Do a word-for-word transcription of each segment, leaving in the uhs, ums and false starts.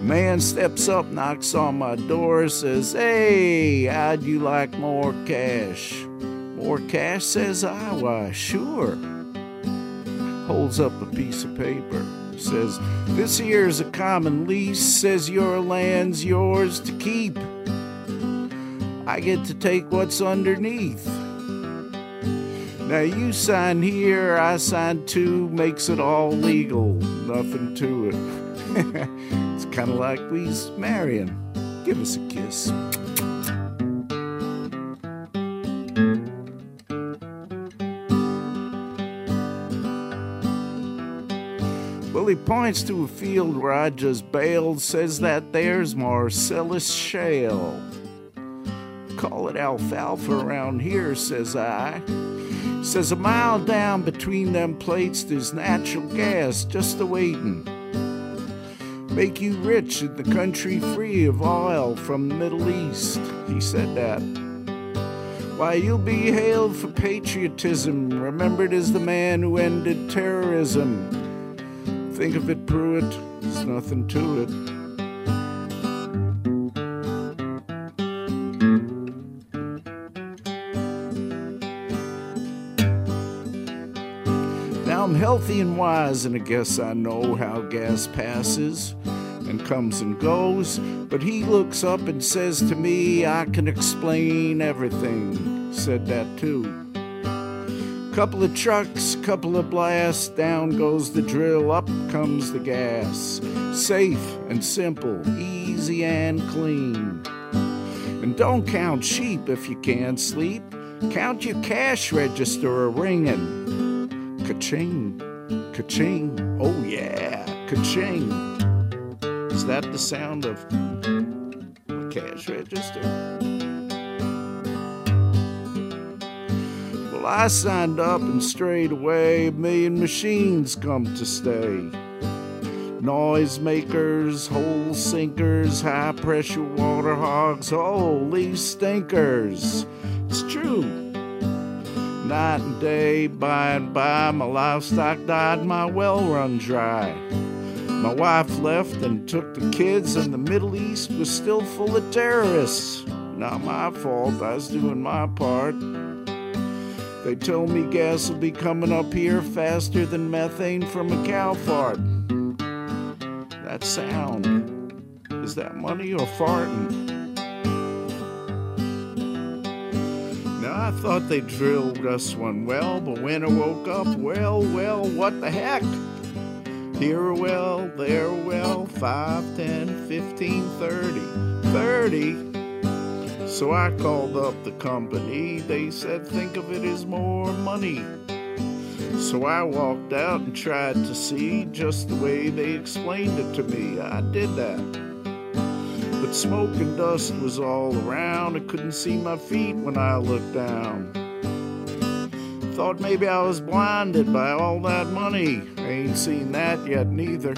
Man steps up, knocks on my door, says, "Hey, how'd you like more cash?" "More cash," says I. "Why, sure." Holds up a piece of paper, says, "This here's a common lease, says your land's yours to keep. I get to take what's underneath. Now you sign here, I sign too, makes it all legal, nothing to it." It's kind of like we's marrying. Give us a kiss. Well, he points to a field where I just bailed, says that there's Marcellus Shale. "Call it alfalfa around here," says I. Says a mile down between them plates there's natural gas just a-waitin'. Make you rich in the country free of oil from the Middle East. He said that. Why, you'll be hailed for patriotism, remembered as the man who ended terrorism. Think of it, Pruitt, there's nothing to it. Now I'm healthy and wise, and I guess I know how gas passes and comes and goes, but he looks up and says to me, "I can explain everything." Said that too. Couple of trucks, couple of blasts, down goes the drill, up comes the gas. Safe and simple, easy and clean. And don't count sheep if you can't sleep. Count your cash register a-ringin'. Ka-ching, ka-ching, oh yeah, ka-ching. Is that the sound of a cash register? Well, I signed up and straight away a million machines come to stay. Noise makers, hole sinkers, high pressure water hogs, holy stinkers. It's true. Night and day, by and by, my livestock died, my well run dry. My wife left and took the kids, and the Middle East was still full of terrorists. Not my fault, I was doing my part. They told me gas will be coming up here faster than methane from a cow fart. That sound, is that money or farting? Now I thought they drilled us one well, but when I woke up, well, well, what the heck? Here a well, there a well, five, ten, fifteen, thirty, thirty. So I called up the company, they said think of it as more money. So I walked out and tried to see just the way they explained it to me. I did that. But smoke and dust was all around, I couldn't see my feet when I looked down. Thought maybe I was blinded by all that money. I ain't seen that yet neither.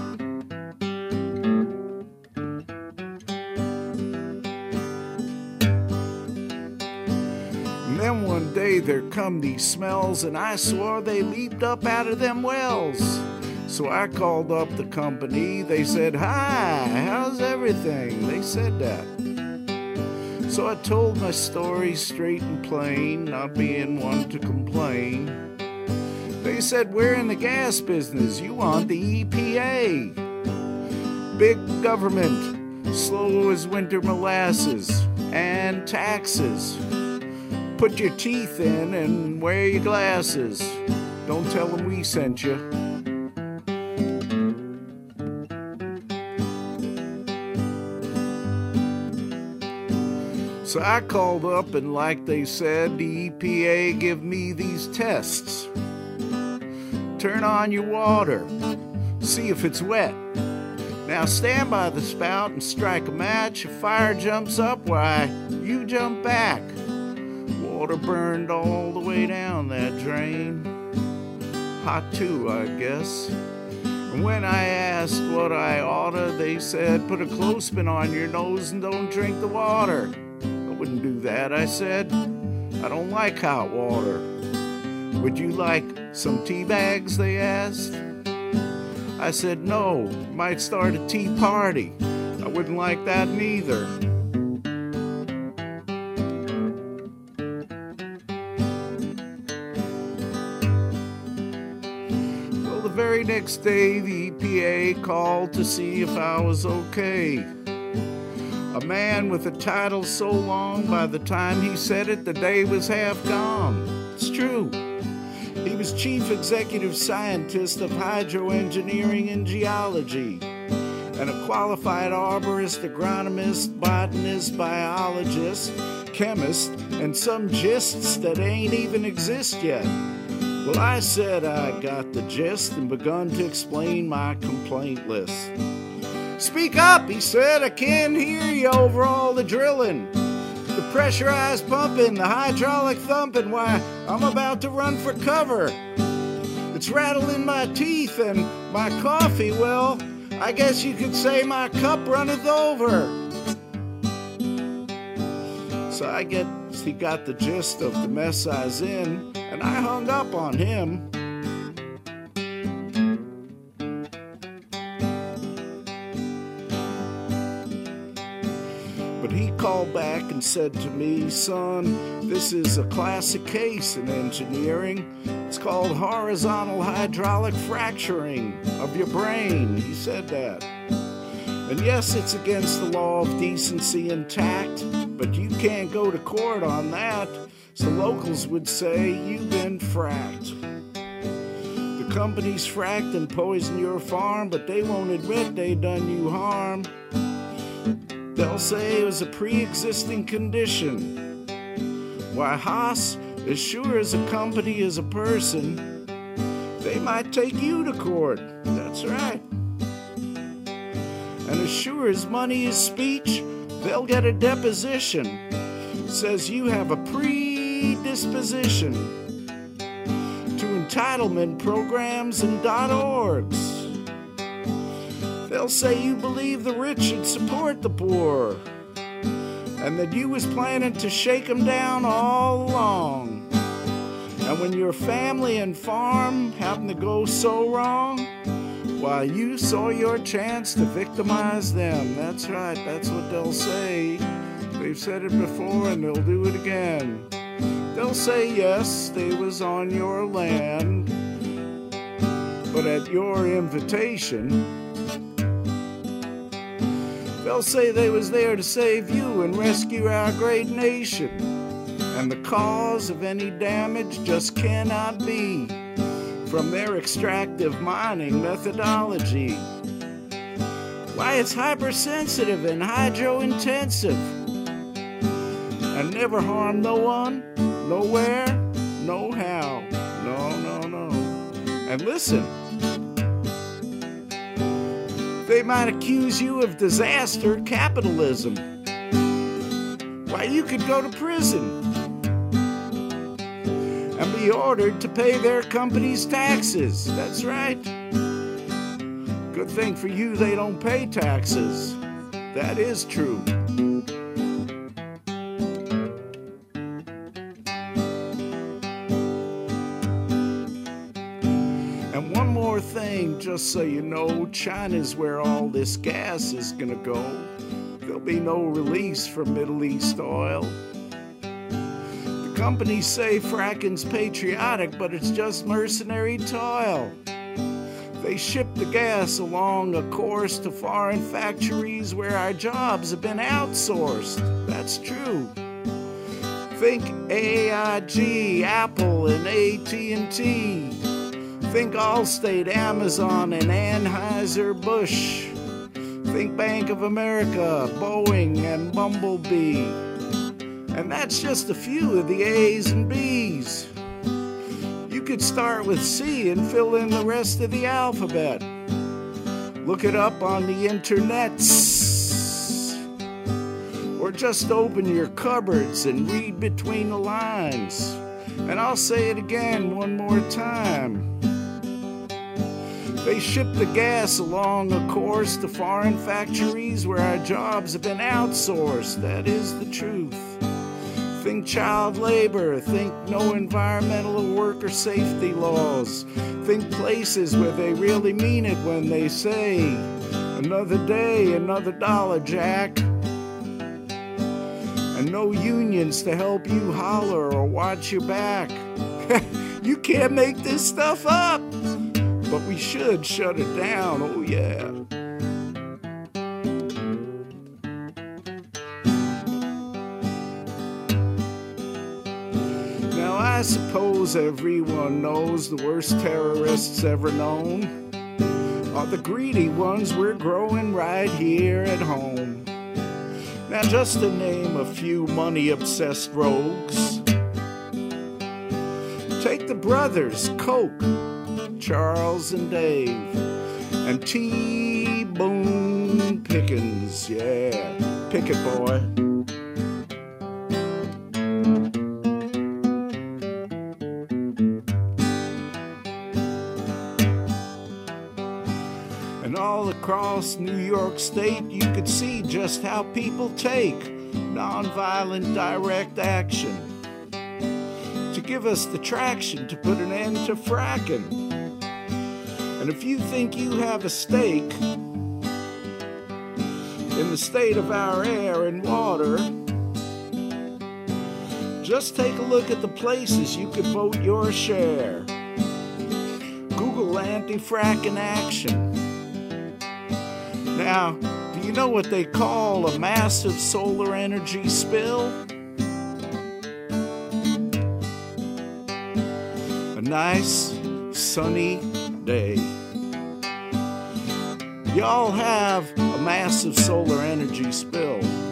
And then one day there come these smells, and I swore they leaped up out of them wells. So I called up the company, they said, "Hi, how's everything?" They said that. So I told my story straight and plain, not being one to complain. They said, "We're in the gas business, you want the E P A. Big government, slow as winter molasses, and taxes. Put your teeth in and wear your glasses. Don't tell them we sent you." So I called up and like they said, the E P A give me these tests. Turn on your water, see if it's wet. Now stand by the spout and strike a match. If fire jumps up, why, you jump back. Water burned all the way down that drain. Hot too, I guess. And when I asked what I oughta, they said, put a clothespin on your nose and don't drink the water. I wouldn't do that, I said. I don't like hot water. Would you like some tea bags, they asked. I said, no, might start a tea party. I wouldn't like that neither. Well, the very next day, the E P A called to see if I was okay. A man with a title so long, by the time he said it, the day was half gone. It's true. He was chief executive scientist of hydroengineering and geology, and a qualified arborist, agronomist, botanist, biologist, chemist, and some gists that ain't even exist yet. Well, I said I got the gist and begun to explain my complaint list. Speak up, he said, I can't hear you over all the drilling. The pressurized pumping, the hydraulic thumping, why, I'm about to run for cover. It's rattling my teeth and my coffee, well, I guess you could say my cup runneth over. So I guess he got the gist of the mess I was in, and I hung up on him. But he called back and said to me, son, this is a classic case in engineering. It's called horizontal hydraulic fracturing of your brain. He said that. And yes, it's against the law of decency and tact, but you can't go to court on that. So locals would say you've been fracked. The company's fracked and poisoned your farm, but they won't admit they done you harm. They'll say it was a pre-existing condition. Why, Haas, as sure as a company is a person, they might take you to court. That's right. And as sure as money is speech, they'll get a deposition. Says you have a predisposition to entitlement programs and .orgs. They'll say you believe the rich should support the poor, and that you was planning to shake them down all along. And when your family and farm happen to go so wrong, why, you saw your chance to victimize them. That's right, that's what they'll say. They've said it before and they'll do it again. They'll say, yes, they was on your land, but at your invitation. They'll say they was there to save you and rescue our great nation, and the cause of any damage just cannot be from their extractive mining methodology. Why, it's hypersensitive and hydro-intensive, and never harm no one, nowhere, no how. No, no, no. And listen, they might accuse you of disaster capitalism. Why, you could go to prison and be ordered to pay their company's taxes. That's right. Good thing for you they don't pay taxes. That is true. And one more thing, just so you know, China's where all this gas is gonna go. There'll be no release from Middle East oil. The companies say fracking's patriotic, but it's just mercenary toil. They ship the gas along a course to foreign factories where our jobs have been outsourced. That's true. Think A I G, Apple, and A T and T. Think Allstate, Amazon, and Anheuser-Busch. Think Bank of America, Boeing, and Bumblebee. And that's just a few of the A's and B's. You could start with C and fill in the rest of the alphabet. Look it up on the internets. Or just open your cupboards and read between the lines. And I'll say it again one more time. They ship the gas along a course to foreign factories where our jobs have been outsourced. That is the truth. Think child labor, think no environmental or worker safety laws. Think places where they really mean it when they say, another day, another dollar, Jack. And no unions to help you holler or watch your back. You can't make this stuff up, but we should shut it down, oh yeah. Now I suppose everyone knows the worst terrorists ever known are the greedy ones we're growing right here at home. Now just to name a few money-obsessed rogues, take the brothers Koch, Charles and Dave, and T. Boone Pickens, yeah, pick it, boy. And all across New York State, you could see just how people take nonviolent direct action to give us the traction to put an end to fracking. And if you think you have a stake in the state of our air and water, just take a look at the places you could vote your share. Google anti-fracking action. Now, do you know what they call a massive solar energy spill? A nice, sunny day. Y'all have a massive solar energy spill.